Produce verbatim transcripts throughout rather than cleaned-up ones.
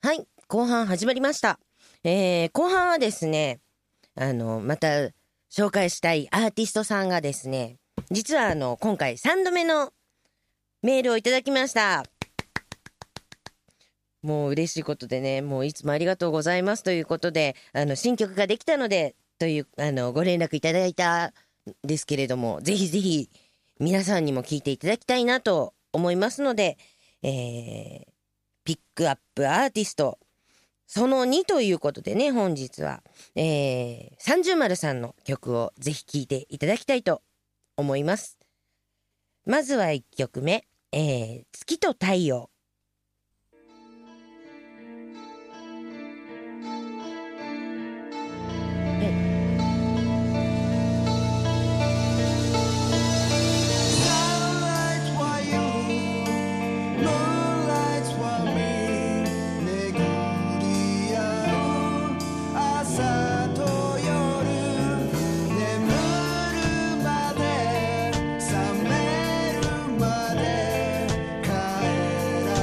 はい、後半始まりました。えー後半はですね、あの、また紹介したいアーティストさんがですね、実はあの、今回さんどめのメールをいただきました。もう嬉しいことでね、もういつもありがとうございますということで、あの、新曲ができたので、という、あの、ご連絡いただいたんですけれども、ぜひぜひ皆さんにも聞いていただきたいなと思いますので、えーピックアップアーティスト、そのにということでね、本日は、えー、三十丸さんの曲をぜひ聴いていただきたいと思います。まずはいっきょくめ、えー、月と太陽。え Sunlight for you, moonlight for me. 巡り合う朝と夜、眠るまで覚めるまで帰ら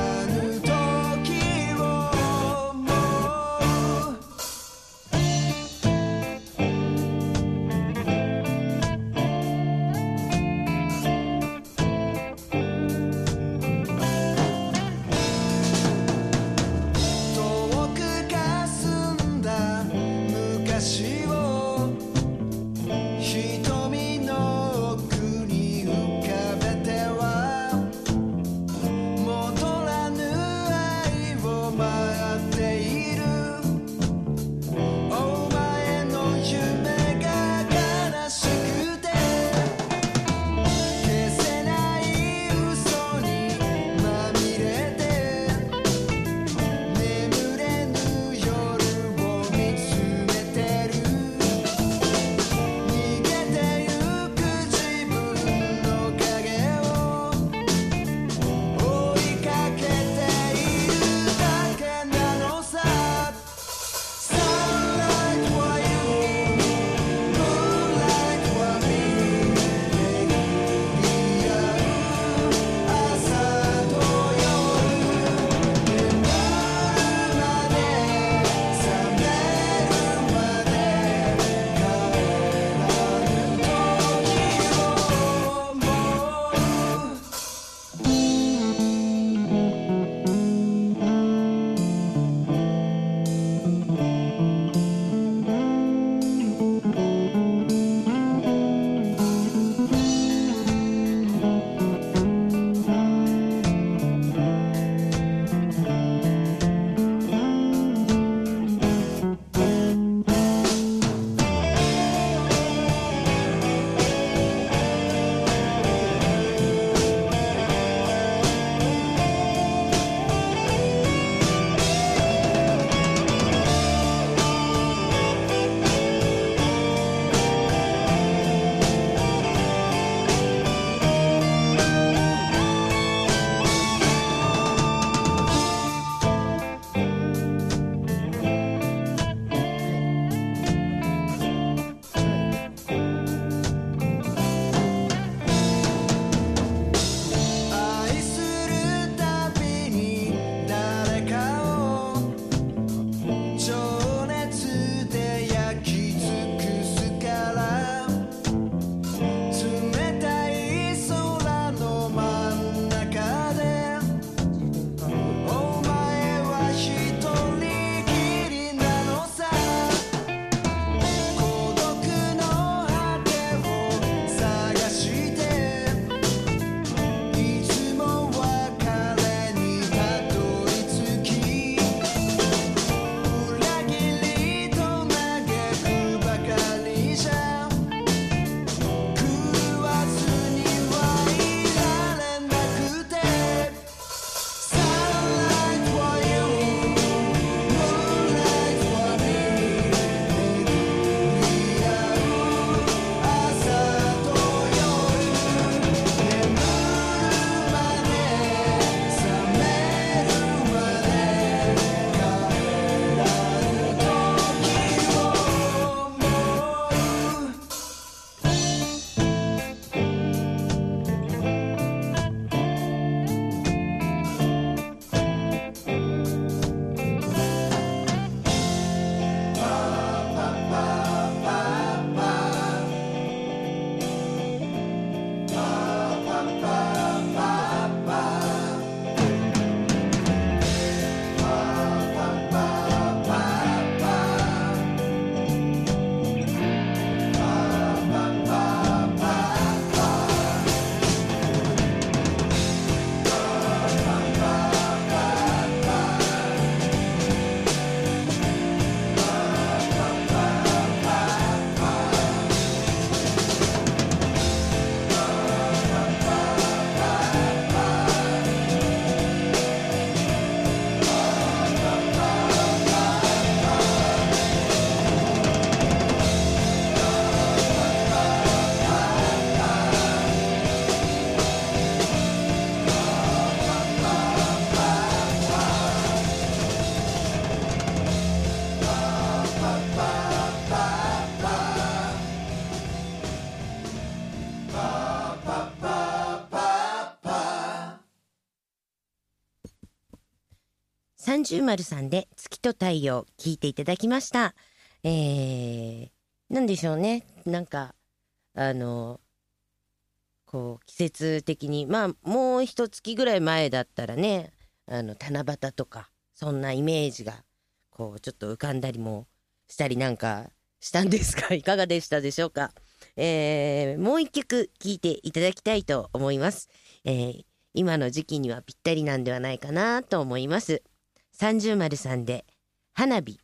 三十丸さんで月と太陽聞いていただきました。えー、なんでしょうね、なんかあのこう季節的にまあもう一月ぐらい前だったらね、あの七夕とかそんなイメージがこうちょっと浮かんだりもしたりなんかしたんですがいかがでしたでしょうか。えー、もう一曲聴いていただきたいと思います。えー、今の時期にはぴったりなんではないかなと思います。三十丸さんで花火。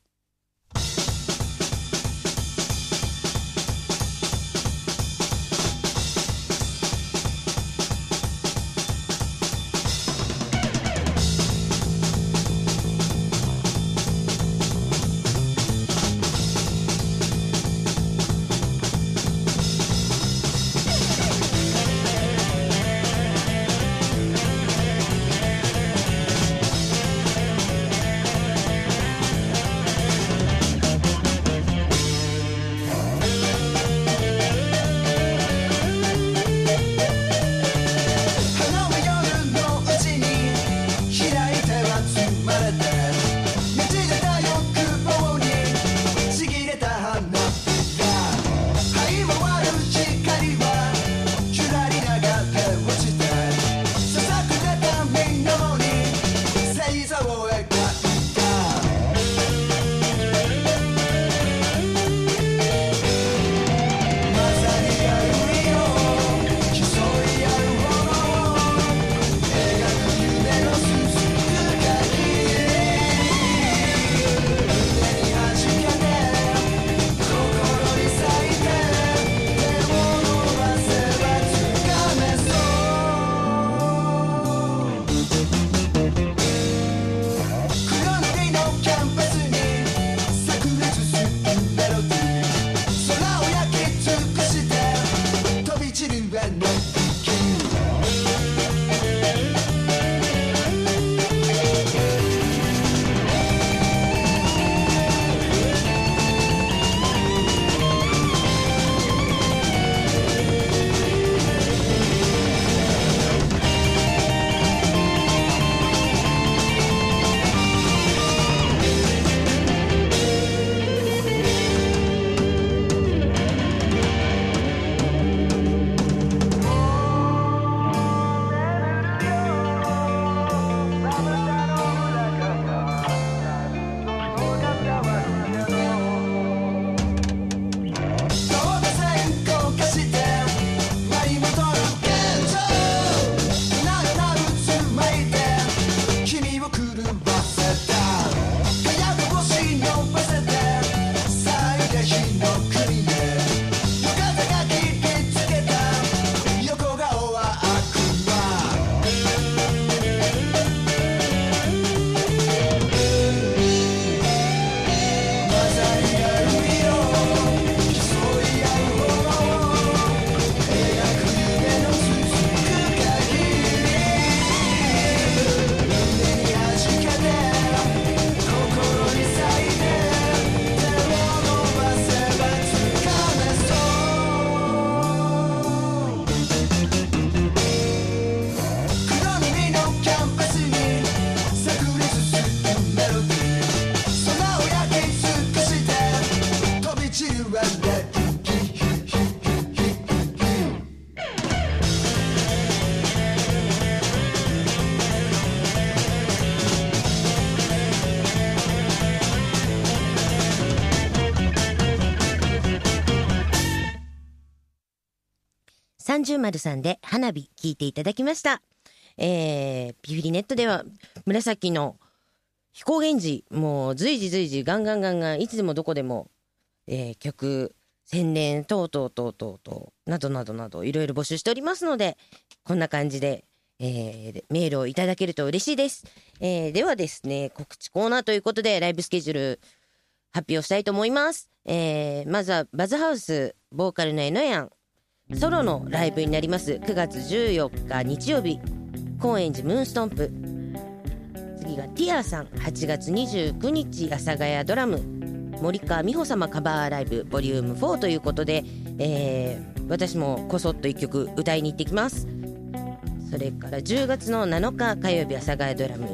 三十丸さんで花火聞いていただきました。えー、ピフリネットでは紫の飛行源氏もう随時随時ガンガンガンガンいつでもどこでも、えー、曲宣伝等々等々等などなどなどいろいろ募集しておりますので、こんな感じで、えー、メールをいただけると嬉しいです。えー、ではですね、告知コーナーということでライブスケジュール発表したいと思います。えー、まずはバズハウスボーカルのえのやんソロのライブになります。くがつじゅうよっか日曜日、高円寺ムーンストンプ。次がティアさん、はちがつにじゅうくにち阿佐ヶ谷ドラム森川美穂様カバーライブボリュームフォーということで、えー、私もこそっと一曲歌いに行ってきます。それからじゅうがつのなのか火曜日阿佐ヶ谷ドラム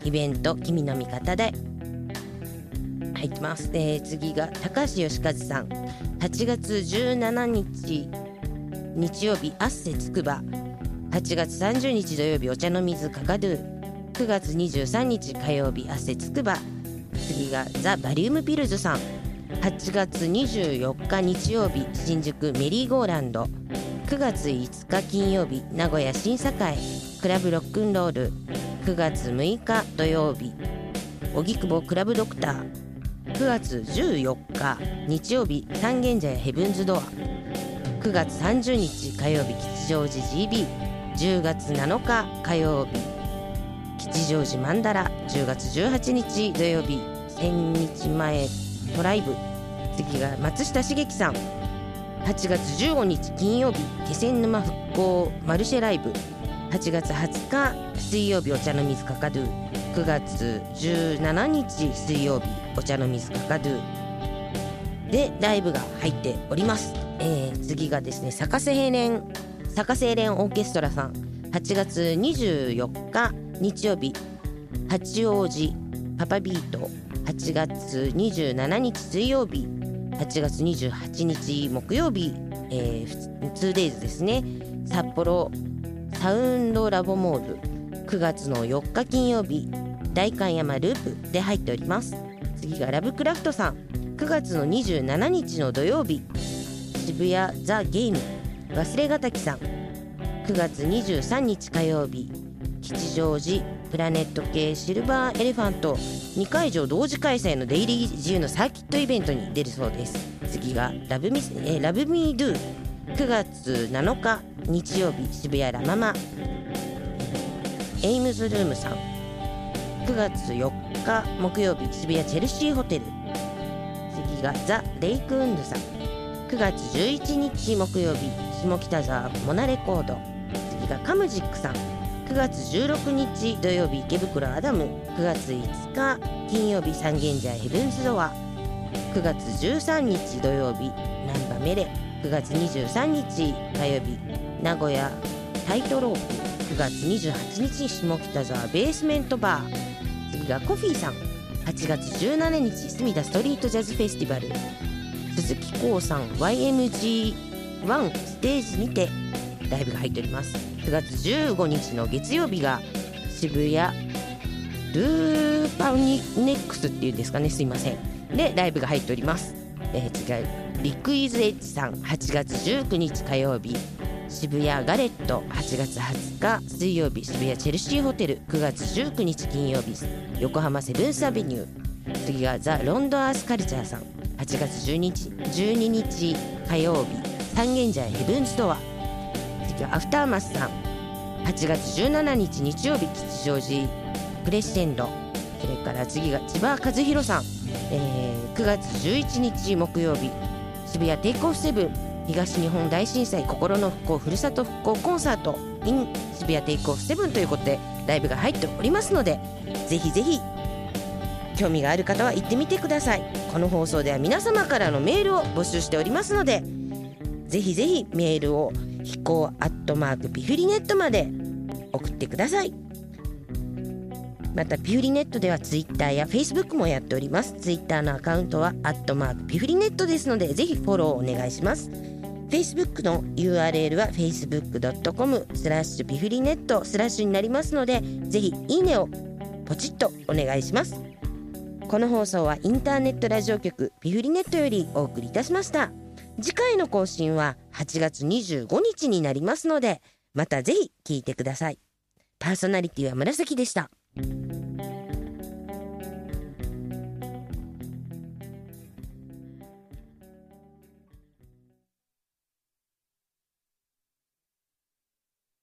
イベント君の味方で入ってます。えー、次が高橋義和さん、はちがつじゅうしちにち日曜日アッセつくば、はちがつさんじゅうにち土曜日お茶の水カカドゥ、くがつにじゅうさんにち火曜日アッセつくば。次がザ・バリウムピルズさん、はちがつにじゅうよっか日曜日新宿メリーゴーランド、くがついつか金曜日名古屋新栄クラブロックンロール、くがつむいか土曜日荻窪クラブドクター、くがつじゅうよっか日曜日三軒茶屋ヘブンズドア、くがつさんじゅうにち火曜日吉祥寺 ジービー、 じゅうがつなのか火曜日吉祥寺マンダラ、じゅうがつじゅうはちにち土曜日千日前トライブ。次が松下茂樹さん、はちがつじゅうごにち金曜日気仙沼復興マルシェライブ、はちがつはつか水曜日お茶の水カカドゥ、くがつじゅうしちにち水曜日お茶の水カカドゥでライブが入っております。えー、次がですね坂瀬ヘレン坂瀬ヘレンオーケストラさん、はちがつにじゅうよっか日曜日八王子パパビート、はちがつにじゅうしちにち水曜日、はちがつにじゅうはちにち木曜日、えー、ツーデイズですね札幌サウンドラボモール、くがつのよっか金曜日代官山ループで入っております。次がラブクラフトさん、くがつのにじゅうしちにちの土曜日渋谷ザ・ゲーム忘れがたきさん、くがつにじゅうさんにち火曜日吉祥寺プラネット系シルバーエレファントにかいじょう同時開催の出入り自由のサーキットイベントに出るそうです。次がラブミ、えー、ラブミードゥ、くがつなのか日曜日渋谷ラママ、エイムズルームさん、くがつよっか木曜日渋谷チェルシーホテル。次がザ・レイクウンドさん、くがつじゅういちにち木曜日下北沢モナレコード。次がカムジックさん、くがつじゅうろくにち土曜日池袋アダム、くがついつか金曜日三軒茶屋ヘブンズドア、くがつじゅうさんにち土曜日ナンバメレ、くがつにじゅうさんにち火曜日名古屋タイトロープ、くがつにじゅうはちにち下北沢ベースメントバー。次がコフィーさん、はちがつじゅうしちにち隅田ストリートジャズフェスティバル。鈴木光さん ワイエムジーワン ステージにてライブが入っております。くがつじゅうごにちの月曜日が渋谷ルーパニネックスっていうんですかね、すいませんでライブが入っております。えー、次はリクイズエッジさん、はちがつじゅうくにち火曜日渋谷ガレット、はちがつはつか水曜日渋谷チェルシーホテル、くがつじゅうくにち金曜日横浜セブンスアベニュー。次がザ・ロンドンアースカルチャーさん、はちがつじゅうにちじゅうににち火曜日三軒茶屋ヘブンズドア。次はアフターマスさん、はちがつじゅうしちにち日曜日吉祥寺クレッシェンド。それから次が千葉和弘さん、えー、くがつじゅういちにち木曜日渋谷テイクオフセブン東日本大震災心の復興ふるさと復興コンサート in 渋谷テイクオフセブンということでライブが入っておりますので、ぜひぜひ興味がある方は行ってみてください。この放送では皆様からのメールを募集しておりますので、ぜひぜひメールを飛行アットマークピフリネットまで送ってください。またピフリネットではツイッターやフェイスブックもやっております。ツイッターのアカウントはアットマークピフリネットですので、ぜひフォローお願いします。フェイスブックの ユーアールエル は フェイスブックドットコムスラッシュピフリネットスラッシュになりますので、ぜひいいねをポチッとお願いします。この放送はインターネットラジオ局ピフリネットよりお送りいたしました。次回の更新ははちがつにじゅうごにちになりますので、またぜひ聞いてください。パーソナリティは紫でした。